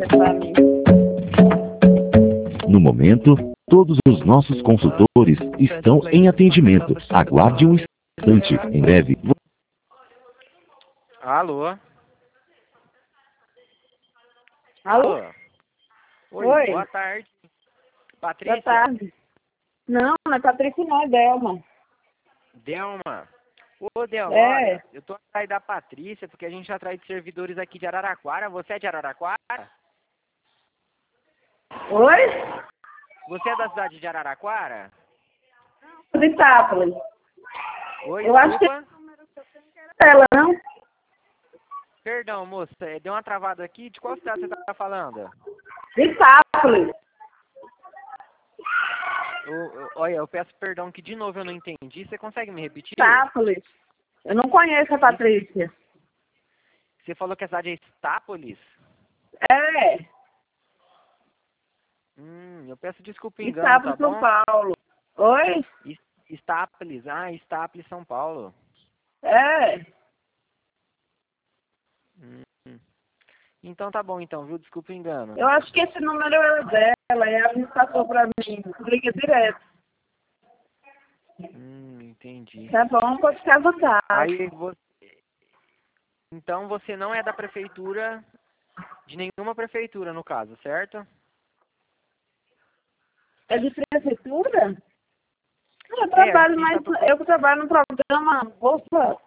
pra mim. No momento, todos os nossos consultores estão em atendimento. Aguarde um instante. Em breve. Alô? Alô? Oi, boa tarde. Patrícia? Boa tarde. Não é Patrícia, não, é Delma. Delma? Ô, Delma, É. olha, eu tô atrás da Patrícia, porque a gente tá atrás de servidores aqui de Araraquara. Você é de Araraquara? Oi? Você é da cidade de Araraquara? De Itápolis. Oi, Eu acho que desculpa. ela, não? Perdão, moça, deu uma travada aqui. De qual cidade você tá falando? De Itápolis. Olha, eu peço perdão que de novo eu não entendi. Você consegue me repetir? Itápolis. Eu não conheço a Patrícia. Você falou que a cidade é Estápolis? É. Eu peço desculpa o engano, tá Itápolis, bom? São Paulo. Oi? Estápolis, Estápolis, São Paulo. É. Então tá bom então, viu? Desculpa o engano. Eu acho que esse número é dela, e ela me passou pra mim. Liga direto. Entendi. Tá bom, pode ficar à vontade. Aí você... Então você não é da prefeitura, de nenhuma prefeitura no caso, certo? É de prefeitura? Eu trabalho, eu trabalho no programa Bolsa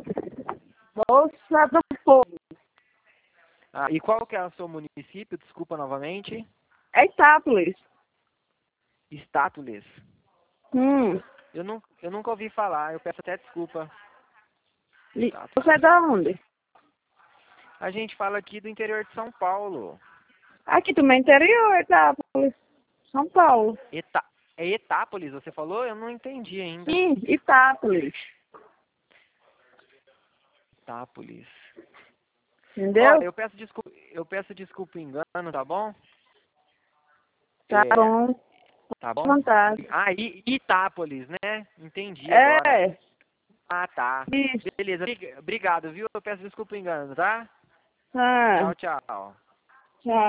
do Povo. E qual que é o seu município? Desculpa novamente. É Itápolis. Estátules. Eu nunca ouvi falar, eu peço até desculpa. Você é da onde? A gente fala aqui do interior de São Paulo. Aqui também interior, Itápolis. São Paulo. É Etápolis, você falou? Eu não entendi ainda. Sim, Itápolis. Etápolis. Entendeu? Ó, eu peço desculpa o engano, tá bom? Tá bom. Tá bom? Vontade. Itápolis, né? Entendi agora. É. Tá. Isso. Beleza. Obrigado, viu? Eu peço desculpa o engano, tá? Ah. Tchau, tchau. Tchau.